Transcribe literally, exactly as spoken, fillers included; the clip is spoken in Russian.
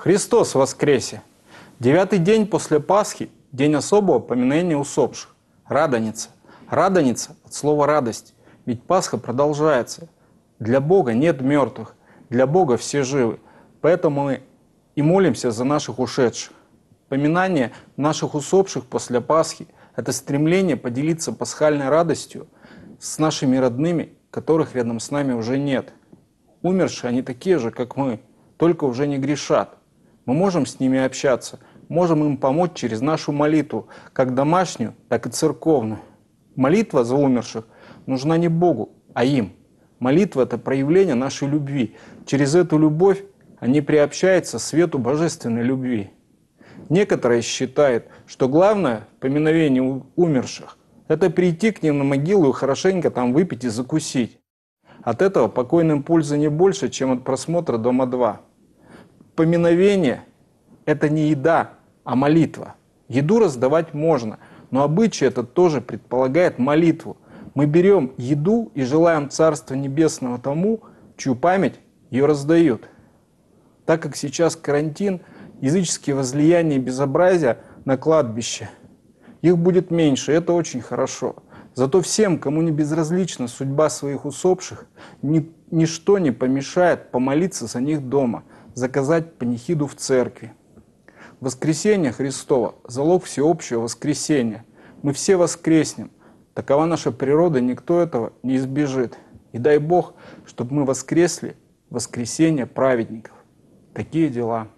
Христос воскресе! Девятый день после Пасхи – день особого поминания усопших. Радоница. Радоница от слова «радость», ведь Пасха продолжается. Для Бога нет мертвых, для Бога все живы. Поэтому мы и молимся за наших ушедших. Поминание наших усопших после Пасхи – это стремление поделиться пасхальной радостью с нашими родными, которых рядом с нами уже нет. Умершие, они такие же, как мы, только уже не грешат. Мы можем с ними общаться, можем им помочь через нашу молитву, как домашнюю, так и церковную. Молитва за умерших нужна не Богу, а им. Молитва – это проявление нашей любви. Через эту любовь они приобщаются к свету божественной любви. Некоторые считают, что главное в поминовении умерших – это прийти к ним на могилу и хорошенько там выпить и закусить. От этого покойным пользы не больше, чем от просмотра «Дома-два». Поминовение – это не еда, а молитва. Еду раздавать можно, но обычай этот тоже предполагает молитву. Мы берем еду и желаем Царства Небесного тому, чью память ее раздают. Так как сейчас карантин, языческие возлияния и безобразия на кладбище, их будет меньше, это очень хорошо. Зато всем, кому не безразлична судьба своих усопших, ни, ничто не помешает помолиться за них дома, заказать панихиду в церкви. Воскресение Христово – залог всеобщего воскресения. Мы все воскреснем. Такова наша природа, никто этого не избежит. И дай Бог, чтобы мы воскресли в воскресение праведников. Такие дела.